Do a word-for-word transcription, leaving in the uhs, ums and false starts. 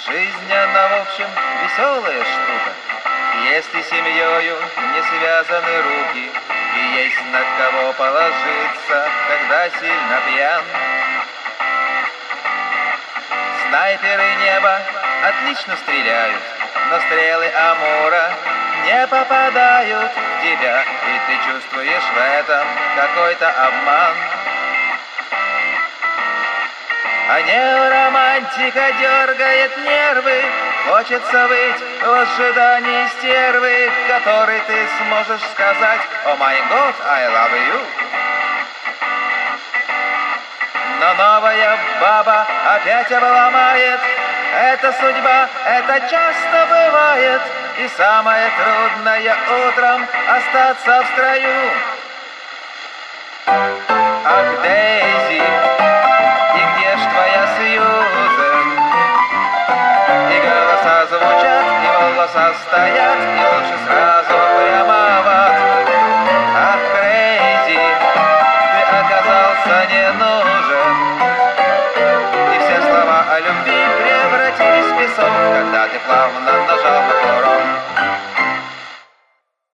Жизнь, она, в общем, веселая штука, если семьёю не связаны руки, и есть над кого положиться, когда сильно пьян. Снайперы неба отлично стреляют, но стрелы Амура не попадают в тебя, и ты чувствуешь в этом какой-то обман. А неоромантика дергает нервы, хочется выть в ожидании стервы, которой ты сможешь сказать «О май год, I love you». Но новая баба опять обломает, это судьба, это часто бывает, и самое трудное утром остаться в строю. Ах, Дейзи, и где ж твоя Сьюзен? И голоса звучат, и волоса стоят, и лучше сразу прямо в ад. Ах, Крейзи, ты оказался не нужен, и все слова о любви превратились в песок, когда ты плаваешь